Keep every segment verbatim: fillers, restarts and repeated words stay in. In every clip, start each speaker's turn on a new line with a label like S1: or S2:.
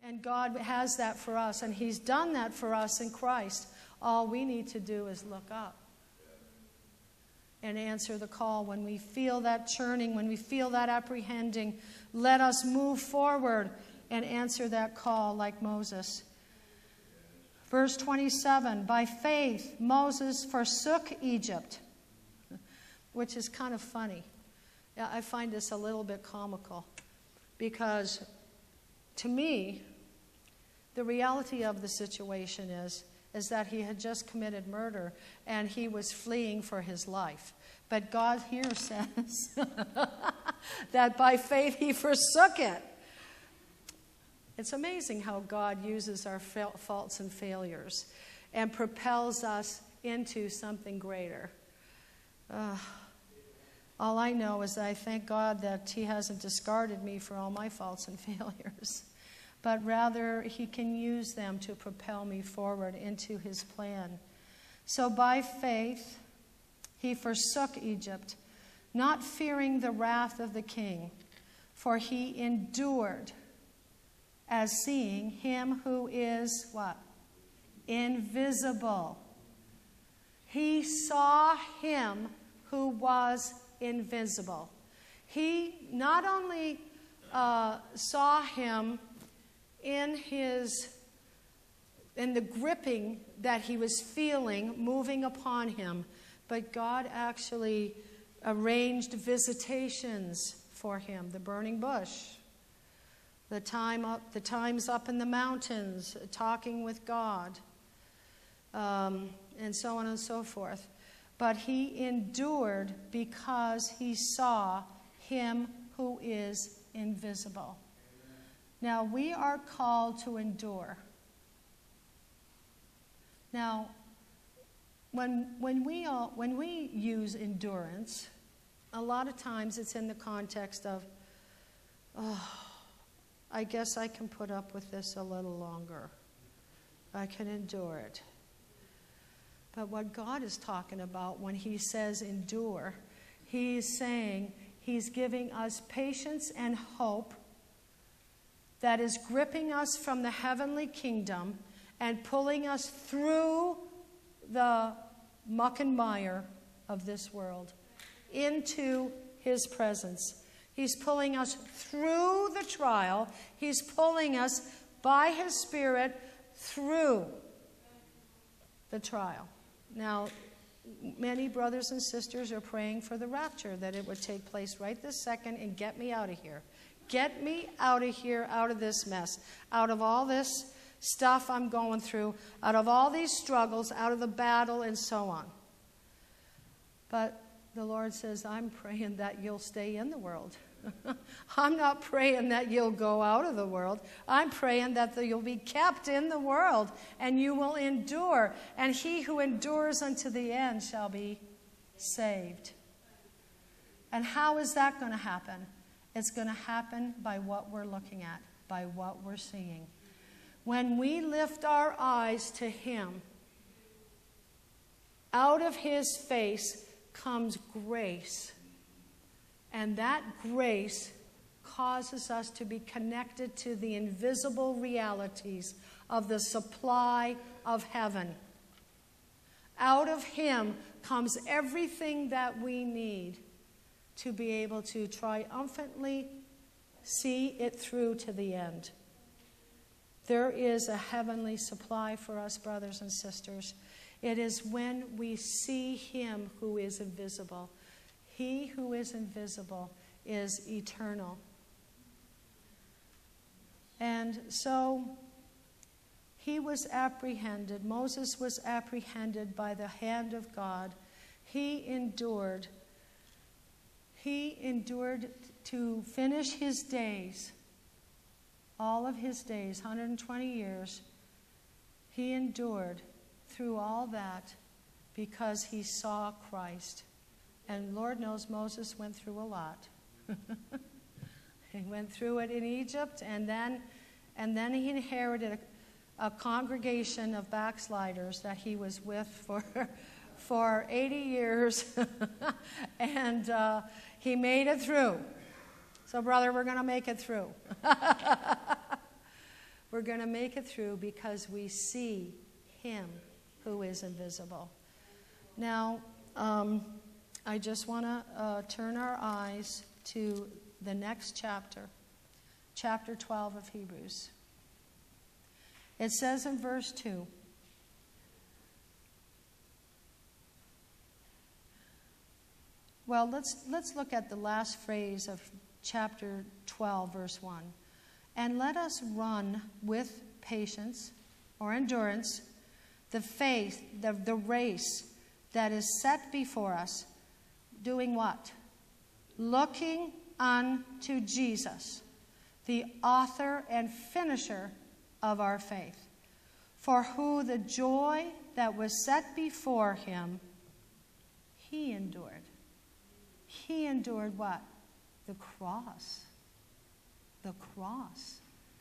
S1: And God has that for us, and he's done that for us in Christ. All we need to do is look up and answer the call. When we feel that churning, when we feel that apprehending, let us move forward and answer that call like Moses. Verse twenty-seven, by faith Moses forsook Egypt, which is kind of funny. I find this a little bit comical because to me, the reality of the situation is, is that he had just committed murder and he was fleeing for his life. But God here says that by faith he forsook it. It's amazing how God uses our fa- faults and failures and propels us into something greater. Uh, all I know is that I thank God that he hasn't discarded me for all my faults and failures, but rather he can use them to propel me forward into his plan. So by faith, he forsook Egypt, not fearing the wrath of the king, for he endured as seeing him who is what? Invisible. He saw him who was invisible. He not only uh, saw him in his in the gripping that he was feeling moving upon him, but God actually arranged visitations for him. The burning bush, the time up, the times up in the mountains, talking with God, um, and so on and so forth. But he endured because he saw him who is invisible. Now, we are called to endure. Now, when, when, we all, when we use endurance, a lot of times it's in the context of, oh, I guess I can put up with this a little longer. I can endure it. But what God is talking about when he says endure, he is saying he's giving us patience and hope that is gripping us from the heavenly kingdom and pulling us through the muck and mire of this world into his presence. He's pulling us through the trial. He's pulling us by his Spirit through the trial. Now, many brothers and sisters are praying for the rapture, that it would take place right this second and get me out of here. Get me out of here, out of this mess, out of all this stuff I'm going through, out of all these struggles, out of the battle, and so on. But the Lord says, I'm praying that you'll stay in the world. I'm not praying that you'll go out of the world. I'm praying that you'll be kept in the world and you will endure. And he who endures unto the end shall be saved. And how is that going to happen? It's going to happen by what we're looking at, by what we're seeing. When we lift our eyes to him, out of his face comes grace. And that grace causes us to be connected to the invisible realities of the supply of heaven. Out of him comes everything that we need to be able to triumphantly see it through to the end. There is a heavenly supply for us, brothers and sisters. It is when we see him who is invisible. He who is invisible is eternal. And so he was apprehended. Moses was apprehended by the hand of God. He endured. He endured to finish his days, all of his days, one hundred twenty years. He endured through all that because he saw Christ. And Lord knows Moses went through a lot. He went through it in Egypt, and then, and then he inherited a, a congregation of backsliders that he was with for, for eighty years, and uh, he made it through. So, brother, we're going to make it through. We're going to make it through because we see him who is invisible. Now, um, I just want to uh, turn our eyes to the next chapter, chapter twelve of Hebrews. It says in verse two, well, let's, let's look at the last phrase of chapter twelve, verse one. And let us run with patience or endurance the faith, the, the race that is set before us. Doing what? Looking unto Jesus, the author and finisher of our faith, for who the joy that was set before him, he endured. He endured what? The cross. The cross.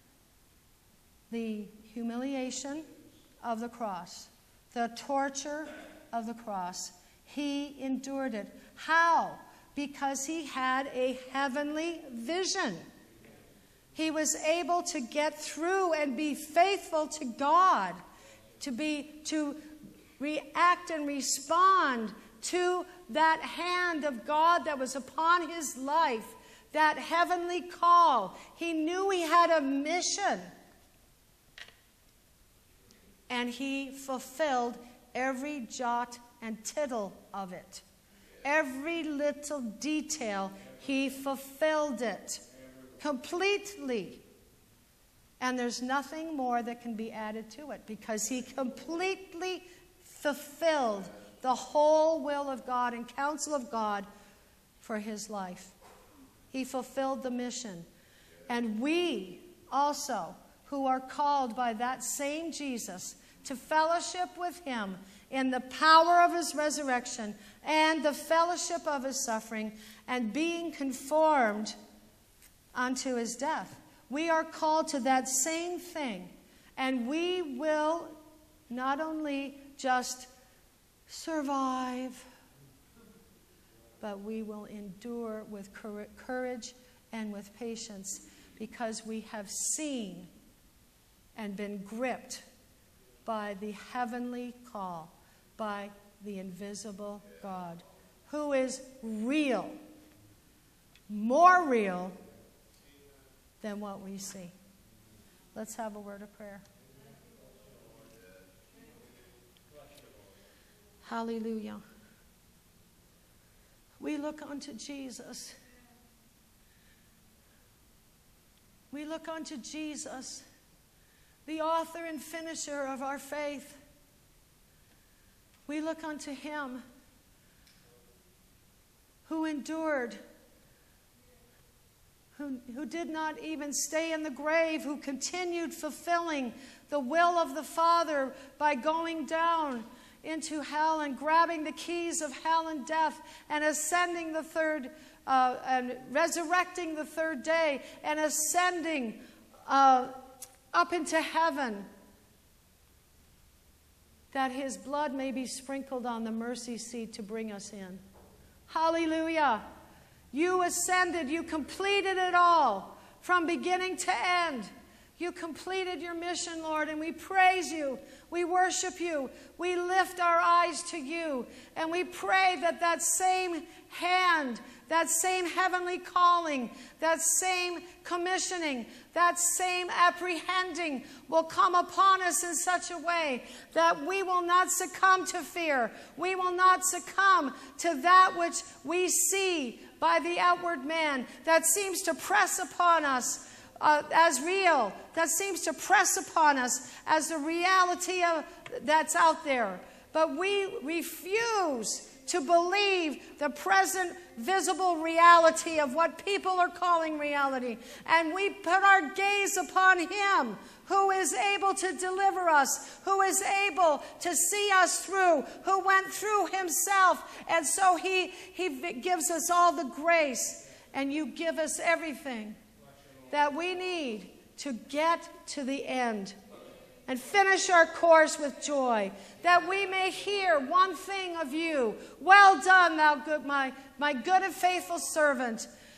S1: The humiliation of the cross. The torture of the cross. He endured it. How? Because he had a heavenly vision. He was able to get through and be faithful to God, to be to react and respond to that hand of God that was upon his life, that heavenly call. He knew he had a mission. And he fulfilled every jot and tittle of it. Every little detail, he fulfilled it completely. And there's nothing more that can be added to it, because he completely fulfilled the whole will of God and counsel of God for his life. He fulfilled the mission. And we also, who are called by that same Jesus to fellowship with him in the power of his resurrection and the fellowship of his suffering and being conformed unto his death, we are called to that same thing. And we will not only just survive, but we will endure with courage and with patience, because we have seen and been gripped by the heavenly call, by the invisible God, who is real, more real than what we see. Let's have a word of prayer. Hallelujah. We look unto Jesus. We look unto Jesus, the author and finisher of our faith. We look unto him who endured, who, who did not even stay in the grave, who continued fulfilling the will of the Father by going down into hell and grabbing the keys of hell and death and ascending the third, uh, and resurrecting the third day and ascending uh, up into heaven, that his blood may be sprinkled on the mercy seat to bring us in. Hallelujah. You ascended. You completed it all from beginning to end. You completed your mission, Lord, and we praise you. We worship you. We lift our eyes to you, and we pray that that same hand, that same heavenly calling, that same commissioning, that same apprehending will come upon us in such a way that we will not succumb to fear. We will not succumb to that which we see by the outward man that seems to press upon us Uh, as real, that seems to press upon us as the reality of, that's out there. But we refuse to believe the present visible reality of what people are calling reality. And we put our gaze upon him who is able to deliver us, who is able to see us through, who went through himself. And so he, he gives us all the grace, and you give us everything that we need to get to the end and finish our course with joy, that we may hear one thing of you. Well done, thou good, my, my good and faithful servant.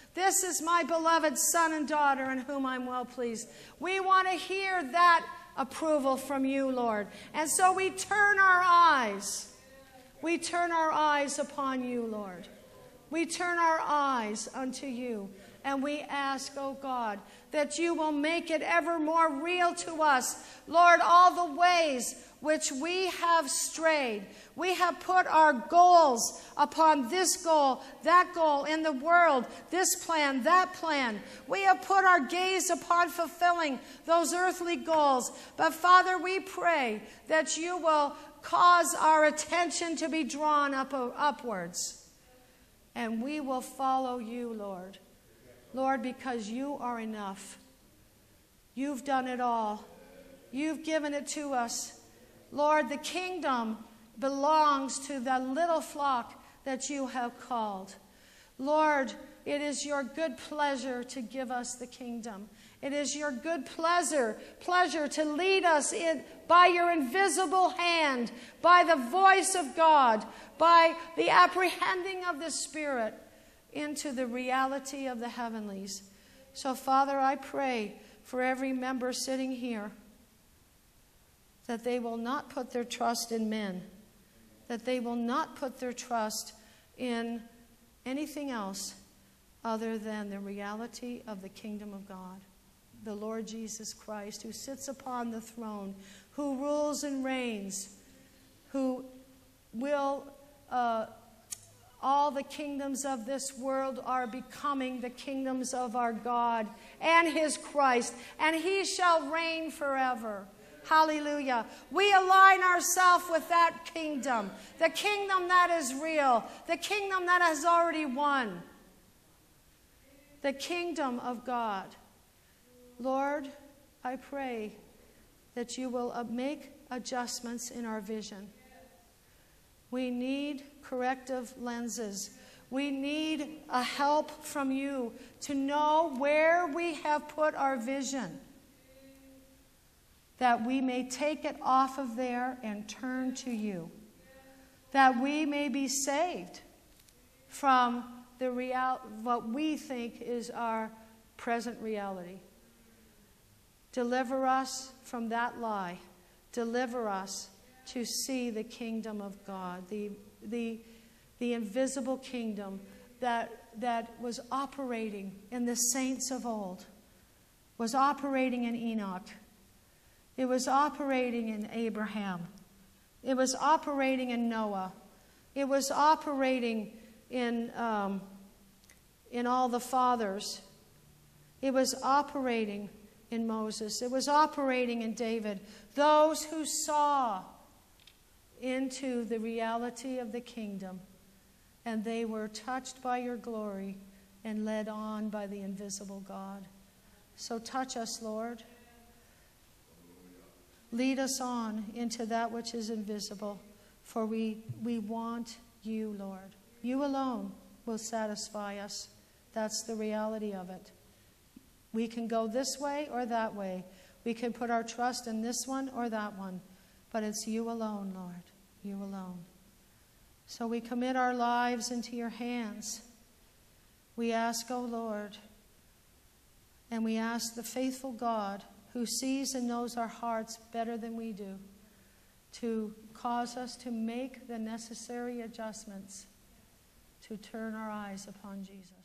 S1: This is my beloved son and daughter in whom I'm well pleased. We want to hear that approval from you, Lord. And so we turn our eyes. We turn our eyes upon you, Lord. We turn our eyes unto you. And we ask, oh God, that you will make it ever more real to us, Lord, all the ways which we have strayed. We have put our goals upon this goal, that goal in the world, this plan, that plan. We have put our gaze upon fulfilling those earthly goals. But Father, we pray that you will cause our attention to be drawn up, upwards. And we will follow you, Lord. Lord, because you are enough. You've done it all. You've given it to us. Lord, the kingdom belongs to the little flock that you have called. Lord, it is your good pleasure to give us the kingdom. It is your good pleasure, pleasure to lead us in by your invisible hand, by the voice of God, by the apprehending of the Spirit into the reality of the heavenlies. So, Father, I pray for every member sitting here that they will not put their trust in men, that they will not put their trust in anything else other than the reality of the kingdom of God, the Lord Jesus Christ, who sits upon the throne, who rules and reigns, who will, uh, all the kingdoms of this world are becoming the kingdoms of our God and his Christ, and he shall reign forever. Hallelujah. We align ourselves with that kingdom, the kingdom that is real, the kingdom that has already won, the kingdom of God. Lord, I pray that you will make adjustments in our vision. We need corrective lenses. We need a help from you to know where we have put our vision, that we may take it off of there and turn to you, that we may be saved from the real, what we think is our present reality. Deliver us from that lie. Deliver us to see the kingdom of God, the, the, the invisible kingdom that, that was operating in the saints of old, was operating in Enoch. It was operating in Abraham. It was operating in Noah. It was operating in, um, in all the fathers. It was operating in Moses. It was operating in David. Those who saw into the reality of the kingdom, and they were touched by your glory and led on by the invisible God. So touch us, Lord. Lead us on into that which is invisible, for we, we want you, Lord. You alone will satisfy us. That's the reality of it. We can go this way or that way. We can put our trust in this one or that one. But it's you alone, Lord. You alone. So we commit our lives into your hands. We ask, O Lord, and we ask the faithful God who sees and knows our hearts better than we do, to cause us to make the necessary adjustments to turn our eyes upon Jesus.